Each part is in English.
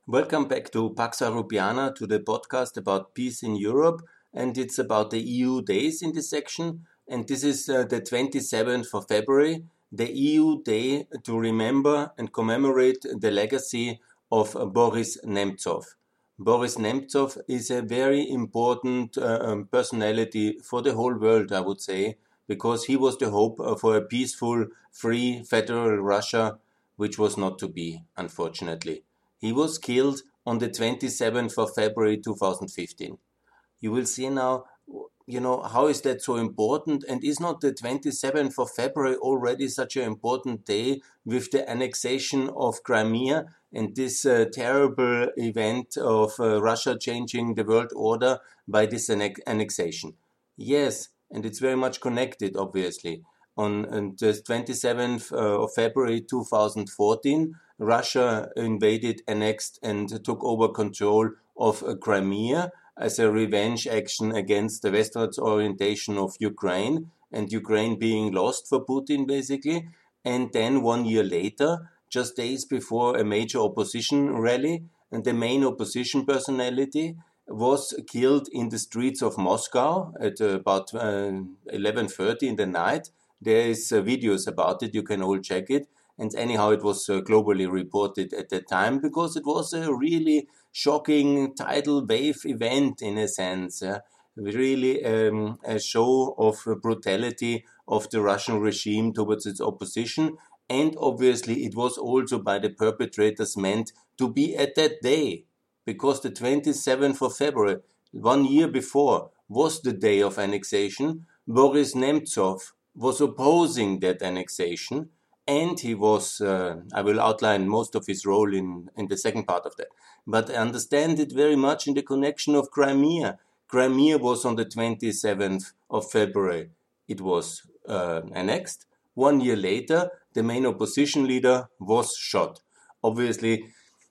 Welcome back to Pax Europiana, to the podcast about peace in Europe, and it's about the EU days in this section. And this is the 27th of February, the EU day to remember and commemorate the legacy of Boris Nemtsov. Boris Nemtsov is a very important personality for the whole world, I would say, because he was the hope for a peaceful, free, federal Russia, which was not to be, unfortunately. He was killed on the 27th of February 2015. You will see now, how is that so important? And is not the 27th of February already such an important day with the annexation of Crimea and this terrible event of Russia changing the world order by this annexation? Yes, and it's very much connected, obviously. On the 27th of February 2014, Russia invaded, annexed, and took over control of Crimea as a revenge action against the westwards orientation of Ukraine, and Ukraine being lost for Putin, basically. And then 1 year later, just days before a major opposition rally, and the main opposition personality was killed in the streets of Moscow at about 11:30 in the night. There is videos about it, you can all check it. And anyhow, it was globally reported at that time because it was a really shocking tidal wave event in a sense. Really a show of brutality of the Russian regime towards its opposition. And obviously, it was also by the perpetrators meant to be at that day, because the 27th of February, 1 year before, was the day of annexation. Boris Nemtsov was opposing that annexation, and he was, I will outline most of his role in the second part of that, but understand it very much in the connection of Crimea. Crimea was on the 27th of February. It was annexed. 1 year later, the main opposition leader was shot. Obviously,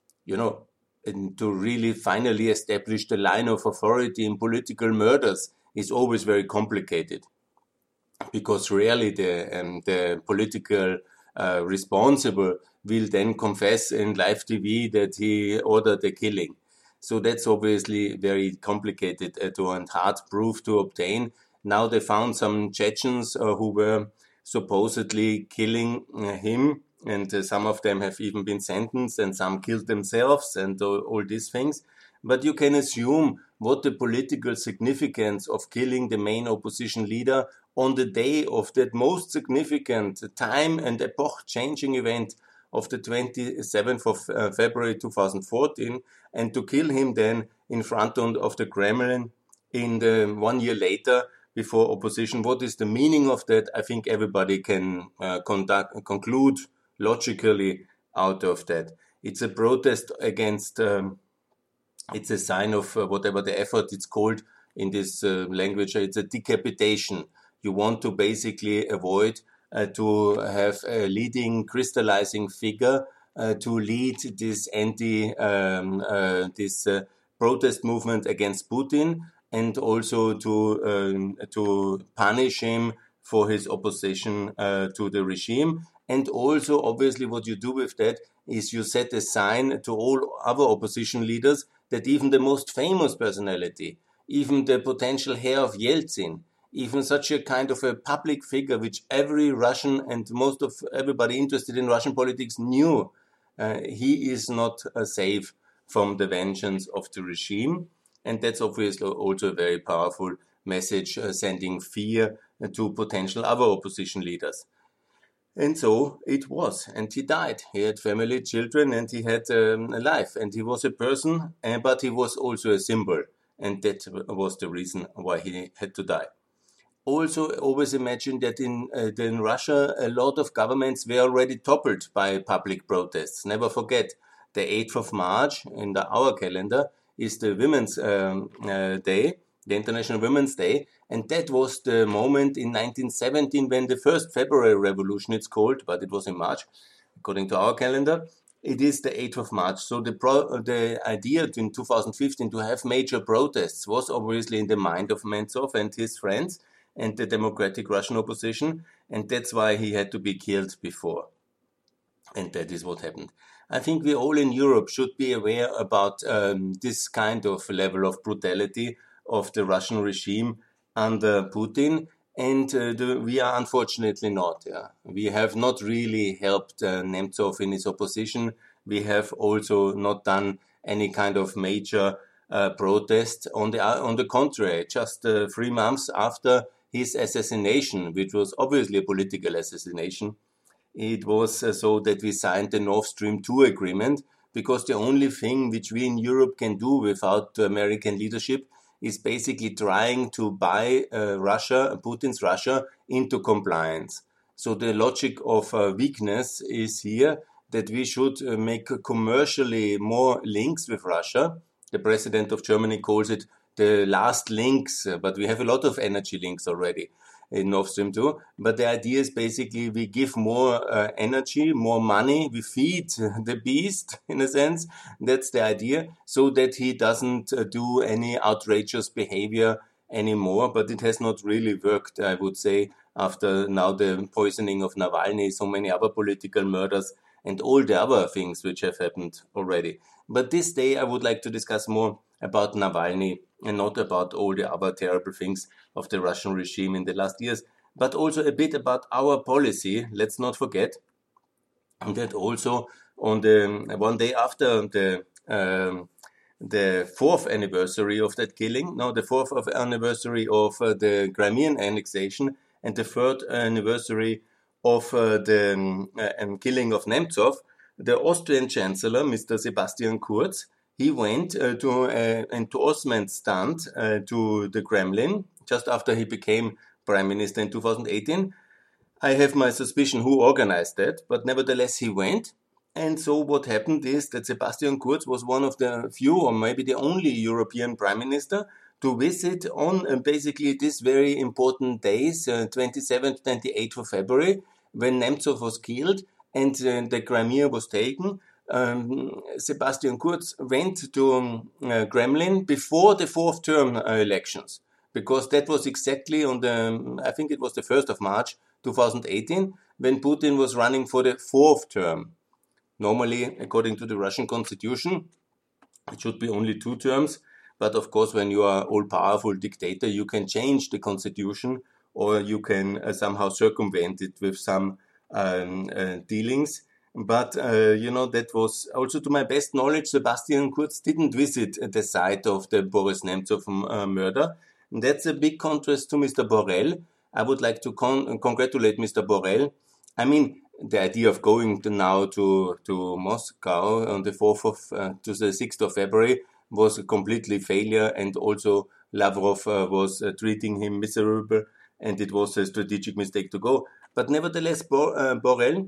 and to really finally establish the line of authority in political murders is always very complicated, because rarely the political responsible will then confess in live TV that he ordered the killing. So that's obviously very complicated and hard proof to obtain. Now they found some Chechens who were supposedly killing him, and some of them have even been sentenced, and some killed themselves, and all these things. But you can assume what the political significance of killing the main opposition leader on the day of that most significant time and epoch-changing event of the 27th of February 2014, and to kill him then in front of the Kremlin in the 1 year later before opposition. What is the meaning of that? I think everybody can conclude logically out of that. It's a protest against, it's a sign of whatever the effort it's called in this language. It's a decapitation. You want to basically avoid to have a leading, crystallizing figure to lead this protest movement against Putin, and also to punish him for his opposition to the regime. And also, obviously, what you do with that is you set a sign to all other opposition leaders that even the most famous personality, even the potential heir of Yeltsin, even such a kind of a public figure which every Russian and most of everybody interested in Russian politics knew, he is not safe from the vengeance of the regime. And that's obviously also a very powerful message, sending fear to potential other opposition leaders. And so it was, and he died. He had family, children, and he had a life, and he was a person, but he was also a symbol, and that was the reason why he had to die. Also, always imagine that in Russia, a lot of governments were already toppled by public protests. Never forget, the 8th of March in our calendar is the Women's Day, the International Women's Day, and that was the moment in 1917 when the first February Revolution, it's called, but it was in March, according to our calendar. It is the 8th of March. So the idea in 2015 to have major protests was obviously in the mind of Nemtsov and his friends and the democratic Russian opposition, and that's why he had to be killed before. And that is what happened. I think we all in Europe should be aware about this kind of level of brutality of the Russian regime under Putin. And we are unfortunately not. Yeah. We have not really helped Nemtsov in his opposition. We have also not done any kind of major protest. On the contrary, just 3 months after his assassination, which was obviously a political assassination, it was so that we signed the Nord Stream 2 agreement, because the only thing which we in Europe can do without the American leadership is basically trying to buy Russia, Putin's Russia, into compliance. So the logic of weakness is here that we should make commercially more links with Russia. The president of Germany calls it the last links, but we have a lot of energy links already in Nord Stream 2. But the idea is basically we give more energy, more money, we feed the beast in a sense. That's the idea, so that he doesn't do any outrageous behavior anymore. But it has not really worked, I would say, after now the poisoning of Navalny, so many other political murders, and all the other things which have happened already. But this day I would like to discuss more about Navalny and not about all the other terrible things of the Russian regime in the last years, but also a bit about our policy. Let's not forget that also on the one day after the fourth anniversary of that killing, no, the fourth anniversary of the Crimean annexation, and the third anniversary of the killing of Nemtsov, the Austrian Chancellor, Mr. Sebastian Kurz, he went to an endorsement stunt to the Kremlin just after he became Prime Minister in 2018. I have my suspicion who organized that, but nevertheless he went. And so what happened is that Sebastian Kurz was one of the few, or maybe the only European Prime Minister to visit on basically these very important days, 27th, 28th of February, when Nemtsov was killed and the Crimea was taken. Sebastian Kurz went to Kremlin before the fourth term elections, because that was exactly on the, I think it was the 1st of March 2018, when Putin was running for the fourth term. Normally, according to the Russian constitution, it should be only 2 terms. But of course, when you are all-powerful dictator, you can change the constitution, or you can somehow circumvent it with some dealings. But, that was also, to my best knowledge, Sebastian Kurz didn't visit the site of the Boris Nemtsov murder. And that's a big contrast to Mr. Borrell. I would like to congratulate Mr. Borrell. I mean, the idea of going now to Moscow on the 4th of to the 6th of February was a completely failure, and also Lavrov was treating him miserable, and it was a strategic mistake to go. But nevertheless, Borrell,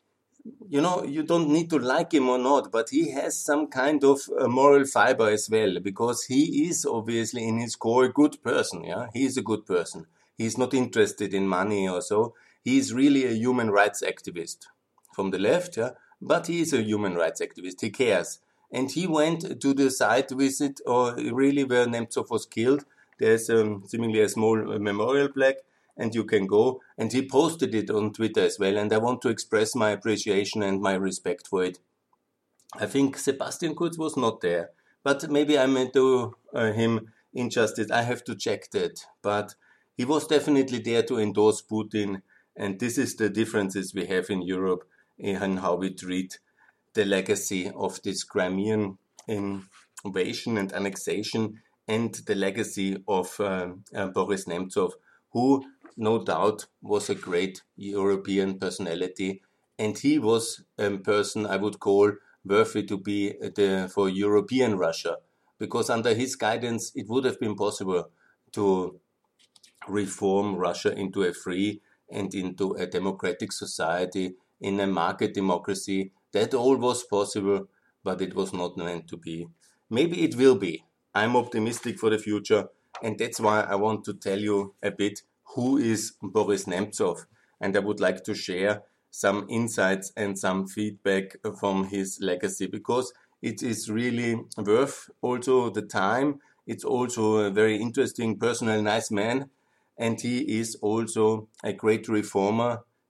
you don't need to like him or not, but he has some kind of moral fiber as well, because he is obviously in his core a good person. Yeah, he is a good person. He's not interested in money or so. He is really a human rights activist from the left, yeah, but he is a human rights activist. He cares. And he went to the site visit, or really where Nemtsov was killed. There's seemingly a small memorial plaque, and you can go. And he posted it on Twitter as well. And I want to express my appreciation and my respect for it. I think Sebastian Kurz was not there, but maybe I may do him injustice. I have to check that. But he was definitely there to endorse Putin. And this is the differences we have in Europe in how we treat the legacy of this Crimean invasion and annexation, and the legacy of Boris Nemtsov, who no doubt was a great European personality. And he was a person I would call worthy to be for European Russia, because under his guidance it would have been possible to reform Russia into a free and into a democratic society, in a market democracy. That all was possible, but it was not meant to be. Maybe it will be. I'm optimistic for the future, and that's why I want to tell you a bit who is Boris Nemtsov, and I would like to share some insights and some feedback from his legacy, because it is really worth also the time. It's also a very interesting, personal, nice man. And he is also a great reformer.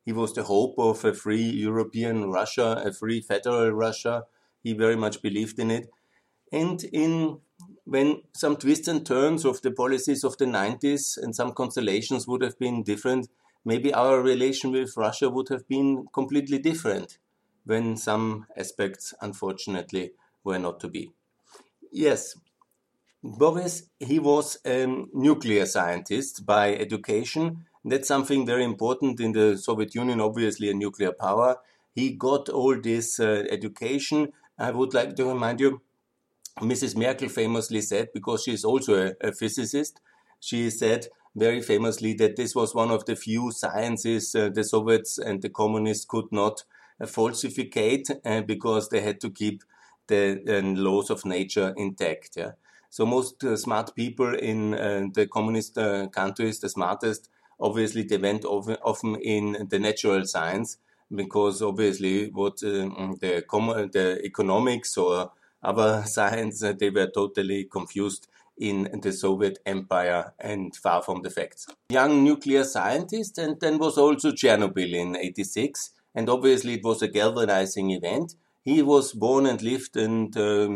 He was the hope of a free European Russia, a free federal Russia. He very much believed in it. And when some twists and turns of the policies of the 90s and some constellations would have been different, maybe our relation with Russia would have been completely different when some aspects, unfortunately, were not to be. Yes, Boris, he was a nuclear scientist by education. That's something very important in the Soviet Union, obviously a nuclear power. He got all this education. I would like to remind you, Mrs. Merkel famously said, because she is also a physicist, she said very famously that this was one of the few sciences the Soviets and the communists could not falsificate because they had to keep the laws of nature intact. Yeah? So most smart people in the communist countries, the smartest, obviously they went often in the natural science because obviously what the economics or other science, they were totally confused in the Soviet Empire and far from the facts. Young nuclear scientist, and then was also Chernobyl in '86, and obviously it was a galvanizing event. He was born and lived and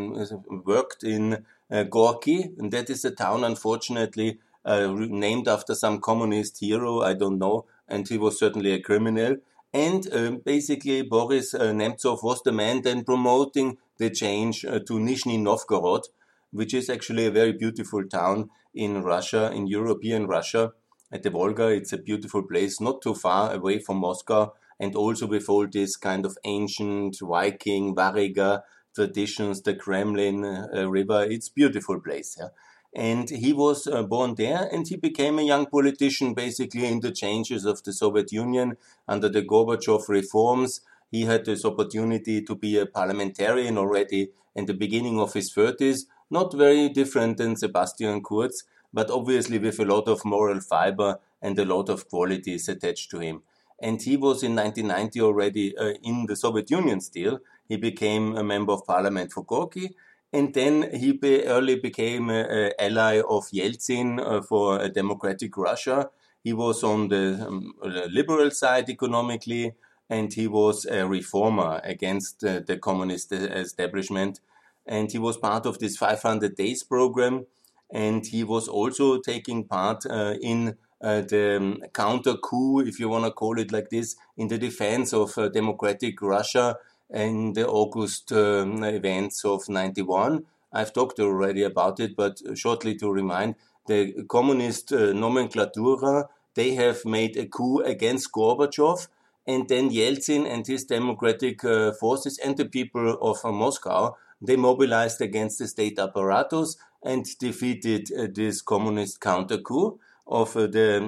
worked in Gorky, and that is a town, unfortunately, named after some communist hero, I don't know, and he was certainly a criminal. And basically, Boris Nemtsov was the man then promoting the change to Nizhny Novgorod, which is actually a very beautiful town in Russia, in European Russia, at the Volga. It's a beautiful place, not too far away from Moscow, and also with all this kind of ancient Viking, Variga traditions, the Kremlin river. It's a beautiful place. Yeah? And he was born there, and he became a young politician basically in the changes of the Soviet Union under the Gorbachev reforms. He had this opportunity to be a parliamentarian already in the beginning of his 30s, not very different than Sebastian Kurz, but obviously with a lot of moral fiber and a lot of qualities attached to him. And he was in 1990 already in the Soviet Union still. He became a member of parliament for Gorky. And then he early became an ally of Yeltsin for a democratic Russia. He was on the liberal side economically, and he was a reformer against the communist establishment. And he was part of this 500 days program, and he was also taking part in the counter coup, if you want to call it like this, in the defense of democratic Russia in the August events of '91. I've talked already about it, but shortly to remind, the communist nomenclatura, they have made a coup against Gorbachev, and then Yeltsin and his democratic forces and the people of Moscow, they mobilized against the state apparatus and defeated this communist counter coup of the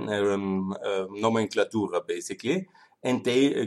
nomenclatura, basically. And they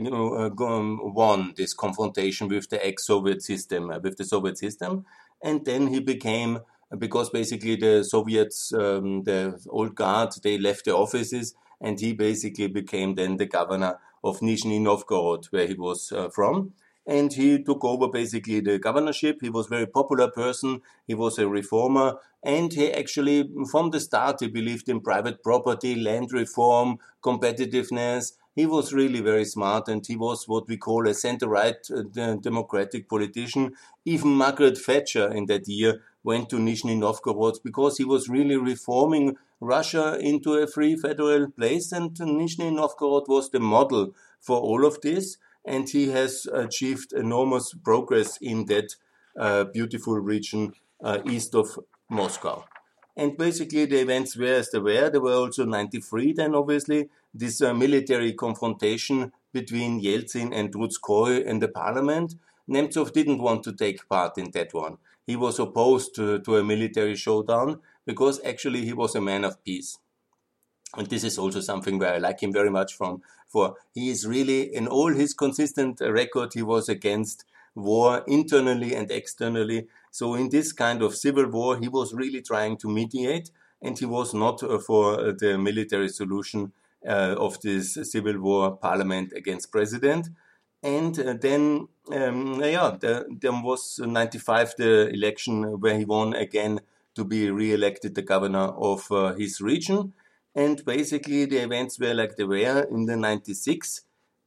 won this confrontation with the ex-Soviet system, with the Soviet system. And then he became, because basically the Soviets, the old guard, they left the offices, and he basically became then the governor of Nizhny Novgorod, where he was from. And he took over basically the governorship. He was a very popular person. He was a reformer. And he actually, from the start, he believed in private property, land reform, competitiveness. He was really very smart, and he was what we call a center-right democratic politician. Even Margaret Thatcher in that year went to Nizhny Novgorod because he was really reforming Russia into a free federal place, and Nizhny Novgorod was the model for all of this, and he has achieved enormous progress in that beautiful region east of Moscow. And basically the events were as they were. There were also 93 then, obviously, this military confrontation between Yeltsin and Trutskoy in the parliament. Nemtsov didn't want to take part in that one. He was opposed to a military showdown because actually he was a man of peace. And this is also something where I like him very much for he is really, in all his consistent record, he was against war internally and externally. So in this kind of civil war, he was really trying to mediate, and he was not for the military solution of this civil war, parliament against president. And then, there was 95, the election where he won again to be re-elected the governor of his region. And basically the events were like they were in the 96.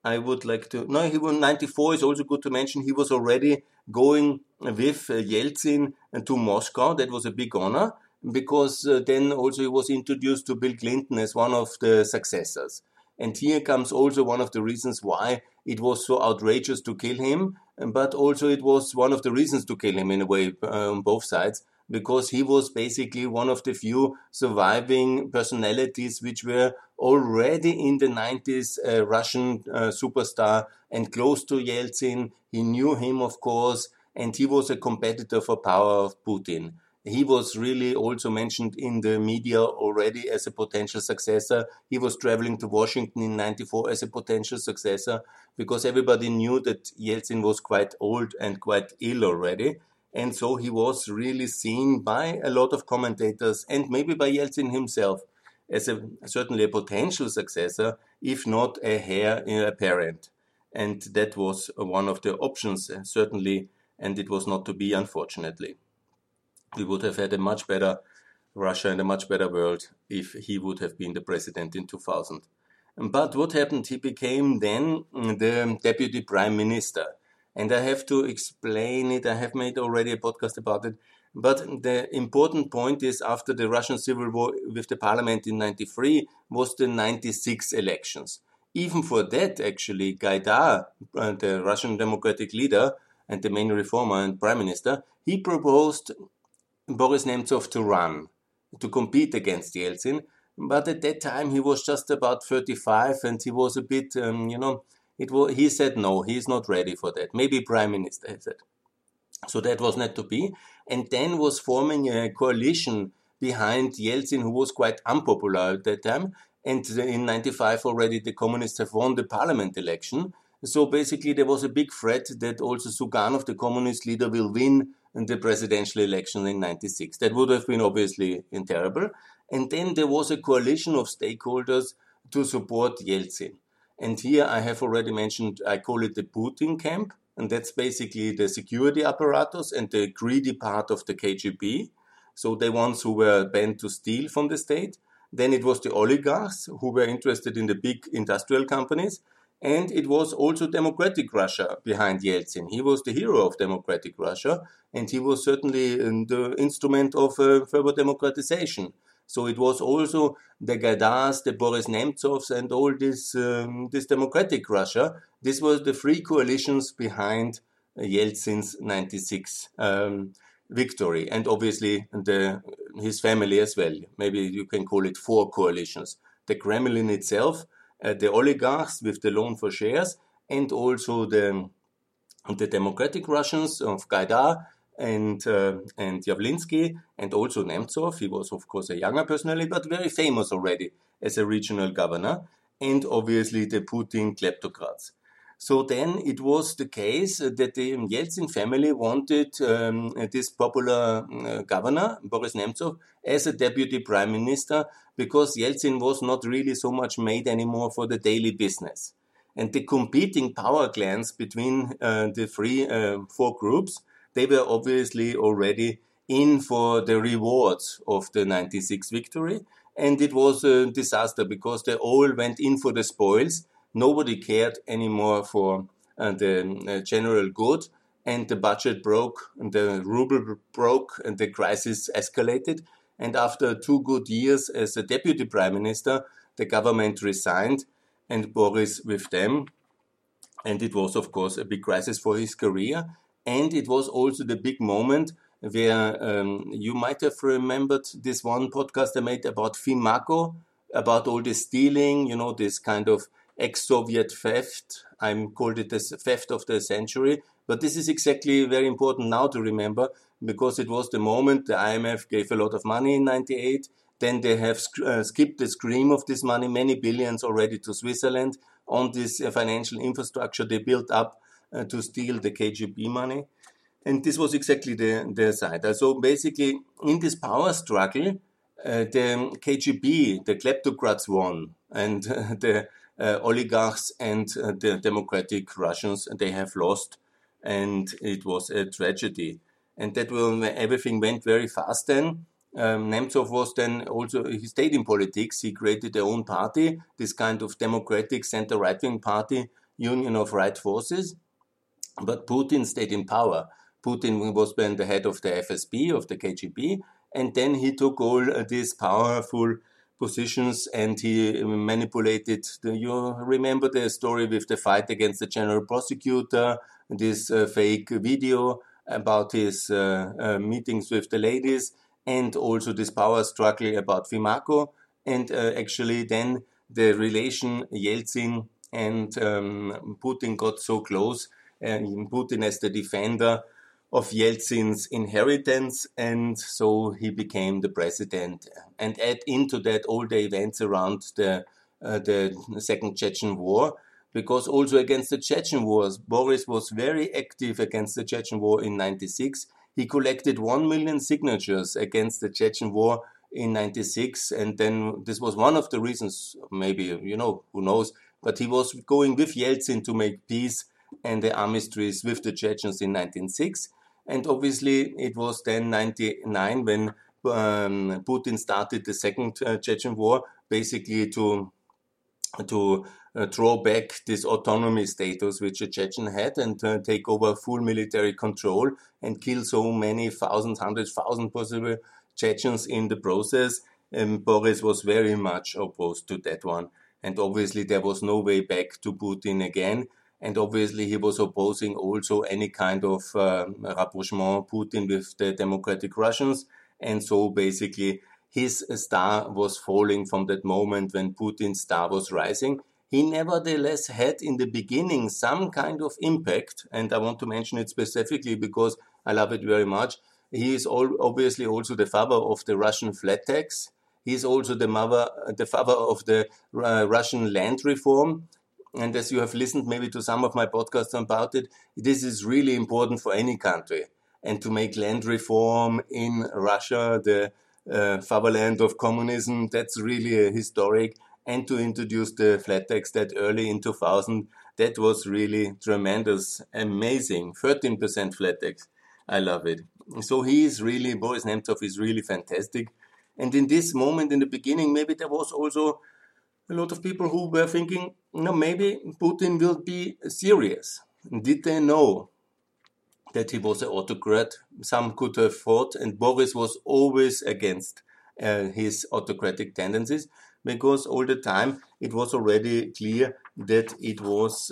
I would like to... No, he was 94 is also good to mention. He was already going with Yeltsin to Moscow. That was a big honor because then also he was introduced to Bill Clinton as one of the successors. And here comes also one of the reasons why it was so outrageous to kill him, but also it was one of the reasons to kill him in a way on both sides, because he was basically one of the few surviving personalities which were already in the 90s a Russian superstar and close to Yeltsin. He knew him, of course, and he was a competitor for power of Putin. He was really also mentioned in the media already as a potential successor. He was traveling to Washington in 94 as a potential successor because everybody knew that Yeltsin was quite old and quite ill already. And so he was really seen by a lot of commentators and maybe by Yeltsin himself as certainly a potential successor, if not a heir apparent. And that was one of the options, certainly, and it was not to be, unfortunately. We would have had a much better Russia and a much better world if he would have been the president in 2000. But what happened? He became then the deputy prime minister. And I have to explain it. I have made already a podcast about it. But the important point is after the Russian civil war with the parliament in 93 was the 96 elections. Even for that, actually, Gaidar, the Russian democratic leader and the main reformer and prime minister, he proposed Boris Nemtsov to run, to compete against Yeltsin. But at that time, he was just about 35 and he was a bit, he said no, he's not ready for that. Maybe prime minister, he said. So that was not to be. And then was forming a coalition behind Yeltsin, who was quite unpopular at that time. And in 95 already the communists have won the parliament election. So basically there was a big threat that also Zyuganov, the communist leader, will win the presidential election in 96. That would have been obviously terrible. And then there was a coalition of stakeholders to support Yeltsin. And here I have already mentioned, I call it the Putin camp. And that's basically the security apparatus and the greedy part of the KGB. So the ones who were bent to steal from the state. Then it was the oligarchs who were interested in the big industrial companies. And it was also democratic Russia behind Yeltsin. He was the hero of democratic Russia, and he was certainly the instrument of further democratization. So it was also the Gaidars, the Boris Nemtsovs, and all this democratic Russia. This was the three coalitions behind Yeltsin's 96 victory, and obviously his family as well. Maybe you can call it four coalitions. The Kremlin itself, the oligarchs with the loan for shares, and also the democratic Russians of Gaidar and Yavlinsky, and also Nemtsov. He was, of course, a younger personality, but very famous already as a regional governor, and obviously the Putin kleptocrats. So then it was the case that the Yeltsin family wanted this popular governor, Boris Nemtsov, as a deputy prime minister, because Yeltsin was not really so much made anymore for the daily business. And the competing power clans between the four groups, they were obviously already in for the rewards of the 96 victory. And it was a disaster because they all went in for the spoils. Nobody cared anymore for the general good, and the budget broke, and the ruble broke, and the crisis escalated. And after 2 good years as a deputy prime minister, the government resigned, and Boris with them. And it was, of course, a big crisis for his career. And it was also the big moment where you might have remembered this one podcast I made about FIMACO, about all the stealing, this kind of ex-Soviet theft. I called it the theft of the century. But this is exactly very important now to remember, because it was the moment the IMF gave a lot of money in 98. Then they have skipped the stream of this money, many billions already to Switzerland, on this financial infrastructure they built up to steal the KGB money. And this was exactly the side. So basically, in this power struggle, the KGB, the kleptocrats won, and the oligarchs and the democratic Russians, they have lost, and it was a tragedy. And that everything went very fast then. Nemtsov was then also, he stayed in politics. He created their own party, this kind of democratic center right-wing party union of right forces, but Putin stayed in power. Putin was then the head of the FSB, of the KGB, and then he took all these powerful positions and he manipulated. You remember the story with the fight against the general prosecutor, this fake video about his meetings with the ladies, and also this power struggle about Fimaco, and actually then the relation Yeltsin and Putin got so close, Putin as the defender of Yeltsin's inheritance, and so he became the president. And add into that all the events around the Second Chechen War, because also against the Chechen Wars, Boris was very active against the Chechen War in 96. He collected 1 million signatures against the Chechen War in 96, and then this was one of the reasons, maybe, who knows, but he was going with Yeltsin to make peace and the armistice with the Chechens in 1906. And obviously it was then 99 when Putin started the Second Chechen War, basically to draw back this autonomy status which the Chechen had and take over full military control and kill so many thousands, 100,000 possible Chechens in the process. Boris was very much opposed to that one. And obviously there was no way back to Putin again. And obviously he was opposing also any kind of rapprochement Putin with the democratic Russians. And so basically his star was falling from that moment when Putin's star was rising. He nevertheless had in the beginning some kind of impact. And I want to mention it specifically because I love it very much. He is obviously also the father of the Russian flat tax. He is also the father of the Russian land reform. And as you have listened maybe to some of my podcasts about it, this is really important for any country. And to make land reform in Russia, the fatherland of communism, that's really historic. And to introduce the flat tax that early in 2000, that was really tremendous, amazing. 13% flat tax. I love it. So Boris Nemtsov is really fantastic. And in this moment, in the beginning, maybe there was also a lot of people who were thinking, maybe Putin will be serious. Did they know that he was an autocrat? Some could have thought, and Boris was always against his autocratic tendencies, because all the time it was already clear that it was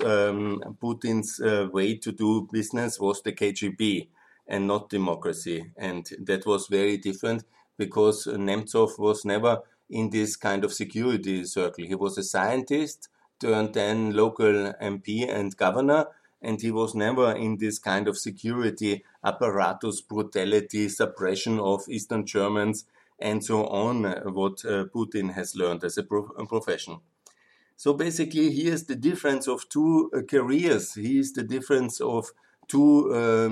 Putin's way to do business was the KGB and not democracy. And that was very different because Nemtsov was never in this kind of security circle. He was a scientist turned then local MP and governor, and he was never in this kind of security apparatus, brutality, suppression of Eastern Germans, and so on, what Putin has learned as a profession. So basically, here's the difference of two careers. Here's the difference of two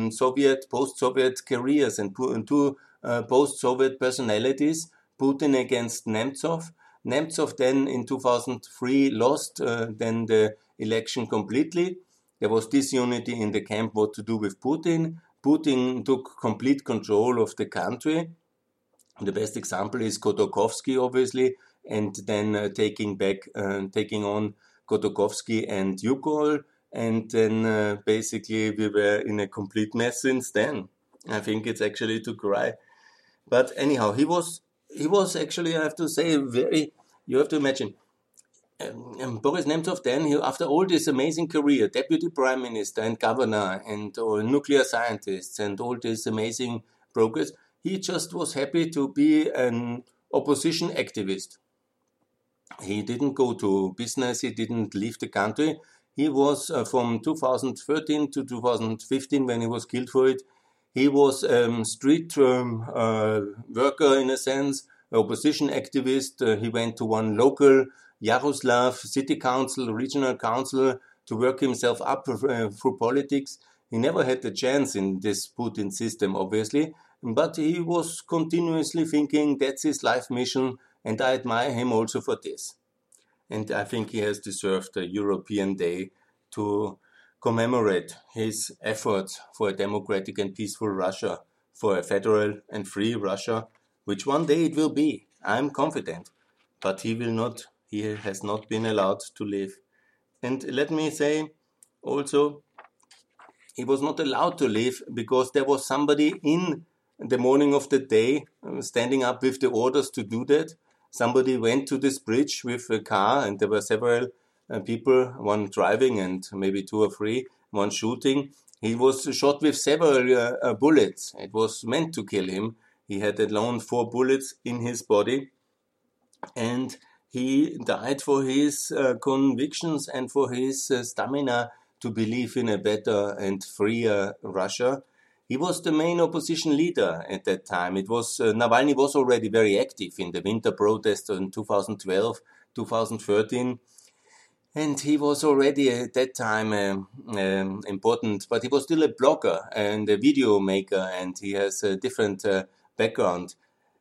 post-Soviet careers and two post-Soviet personalities, Putin against Nemtsov. Nemtsov then in 2003 lost then the election completely. There was disunity in the camp what to do with Putin. Putin took complete control of the country. The best example is Khodorkovsky, obviously, and then taking on Khodorkovsky and Yukol, and then basically we were in a complete mess since then. I think it's actually to cry. But anyhow, he was actually, I have to say, you have to imagine, Boris Nemtsov then, after all this amazing career, deputy prime minister and governor and nuclear scientists and all this amazing progress, he just was happy to be an opposition activist. He didn't go to business, he didn't leave the country. He was, from 2013 to 2015, when he was killed for it, he was street worker in a sense, opposition activist. He went to one local Yaroslav city council, regional council, to work himself up through politics. He never had the chance in this Putin system, obviously, but he was continuously thinking that's his life mission, and I admire him also for this. And I think he has deserved a European Day to commemorate his efforts for a democratic and peaceful Russia, for a federal and free Russia, which one day it will be. I'm confident. But he has not been allowed to live. And let me say, also, he was not allowed to leave because there was somebody in the morning of the day standing up with the orders to do that. Somebody went to this bridge with a car, and there were several people, one driving and maybe two or three, one shooting. He was shot with several bullets. It was meant to kill him. He had alone 4 bullets in his body, and he died for his convictions and for his stamina to believe in a better and freer Russia. He was the main opposition leader at that time. It was Navalny was already very active in the winter protests in 2012, 2013, and he was already at that time important, but he was still a blogger and a video maker, and he has a different background.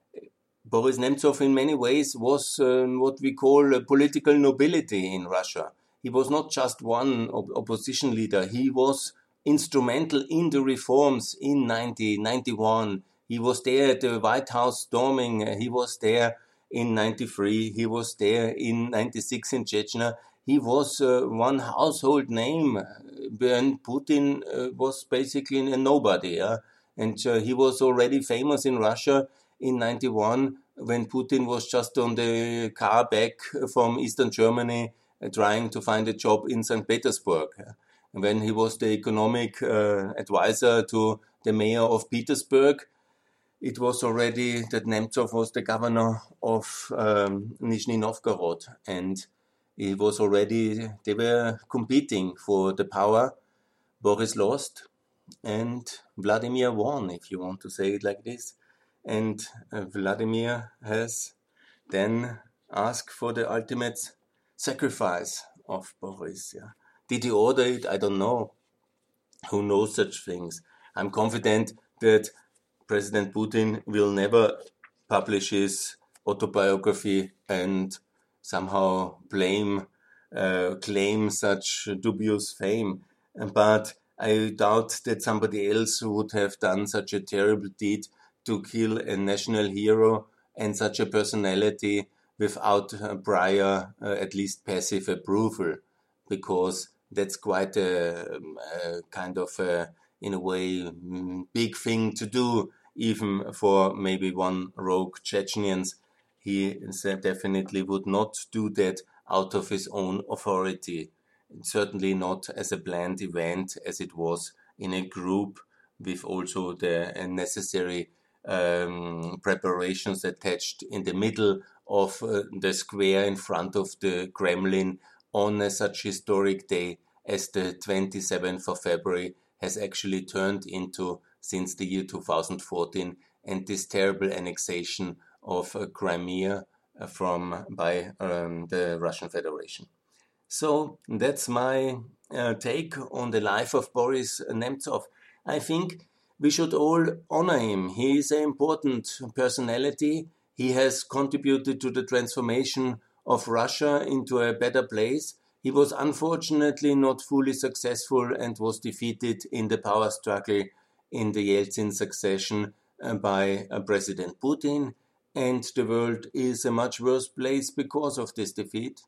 Boris Nemtsov in many ways was what we call a political nobility in Russia. He was not just one opposition leader. He was instrumental in the reforms in 1991. He was there at the White House storming. He was there in 93. He was there in 96 in Chechnya. He was one household name when Putin was basically a nobody. And he was already famous in Russia in 91 when Putin was just on the car back from Eastern Germany trying to find a job in St. Petersburg. When he was the economic advisor to the mayor of Petersburg, it was already that Nemtsov was the governor of Nizhny Novgorod, and it was already, they were competing for the power. Boris lost and Vladimir won, if you want to say it like this. And Vladimir has then asked for the ultimate sacrifice of Boris. Yeah. Did he order it? I don't know. Who knows such things? I'm confident that President Putin will never publish his autobiography and somehow claim such dubious fame. But I doubt that somebody else would have done such a terrible deed to kill a national hero and such a personality without prior, at least passive approval, because that's quite a kind of, in a way, big thing to do, even for maybe one rogue Chechenians. He definitely would not do that out of his own authority. Certainly not as a planned event, as it was in a group with also the necessary preparations attached in the middle of the square in front of the Kremlin on such historic day as the 27th of February has actually turned into since the year 2014 and this terrible annexation of Crimea by the Russian Federation. So that's my take on the life of Boris Nemtsov. I think we should all honor him. He is an important personality. He has contributed to the transformation of Russia into a better place. He was unfortunately not fully successful and was defeated in the power struggle in the Yeltsin succession by President Putin. And the world is a much worse place because of this defeat.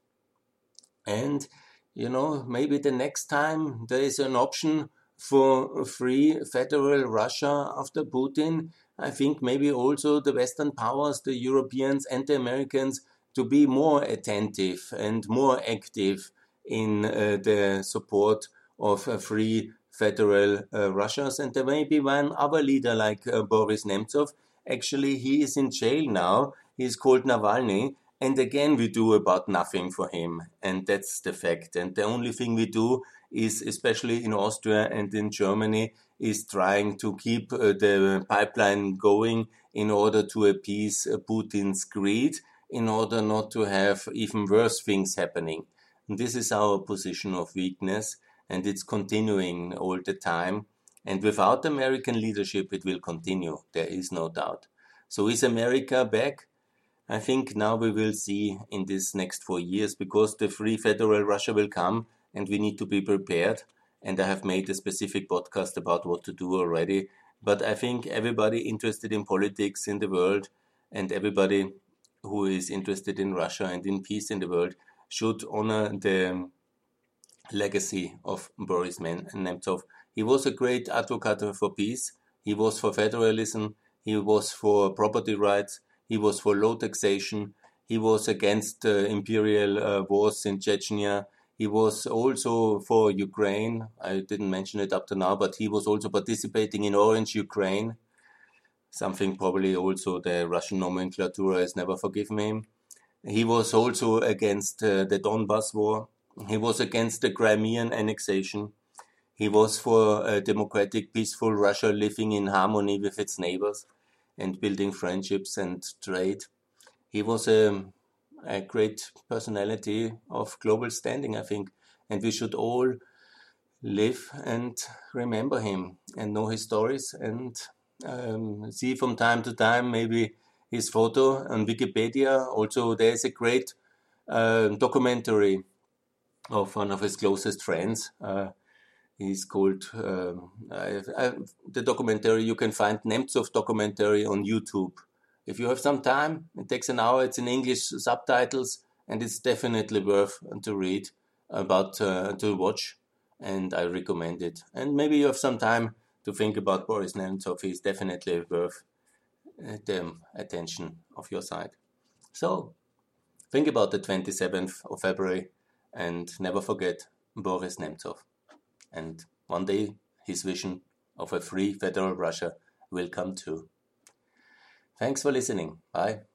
And, maybe the next time there is an option for a free federal Russia after Putin, I think maybe also the Western powers, the Europeans and the Americans, to be more attentive and more active in the support of a free federal Russias. And there may be one other leader like Boris Nemtsov. Actually, he is in jail now. He is called Navalny. And again, we do about nothing for him. And that's the fact. And the only thing we do is, especially in Austria and in Germany, is trying to keep the pipeline going in order to appease Putin's greed, in order not to have even worse things happening. And this is our position of weakness, and it's continuing all the time. And without American leadership, it will continue. There is no doubt. So is America back? I think now we will see in this next 4 years, because the free federal Russia will come and we need to be prepared. And I have made a specific podcast about what to do already. But I think everybody interested in politics in the world and everybody who is interested in Russia and in peace in the world should honor the legacy of Boris Nemtsov. He was a great advocate for peace. He was for federalism. He was for property rights. He was for low taxation. He was against imperial wars in Chechnya. He was also for Ukraine. I didn't mention it up to now, but he was also participating in Orange Ukraine, something probably also the Russian nomenclature has never forgiven him. He was also against the Donbas war. He was against the Crimean annexation. He was for a democratic, peaceful Russia living in harmony with its neighbors and building friendships and trade. He was a great personality of global standing, I think, and we should all live and remember him and know his stories and see from time to time maybe his photo on Wikipedia. Also, there is a great documentary of one of his closest friends. He's called the documentary. You can find Nemtsov documentary on YouTube. If you have some time, it takes an hour. It's in English subtitles, and it's definitely worth to read to watch. And I recommend it. And maybe you have some time to think about Boris Nemtsov. He's definitely worth the attention of your side. So think about the 27th of February and never forget Boris Nemtsov. And one day his vision of a free federal Russia will come true. Thanks for listening. Bye.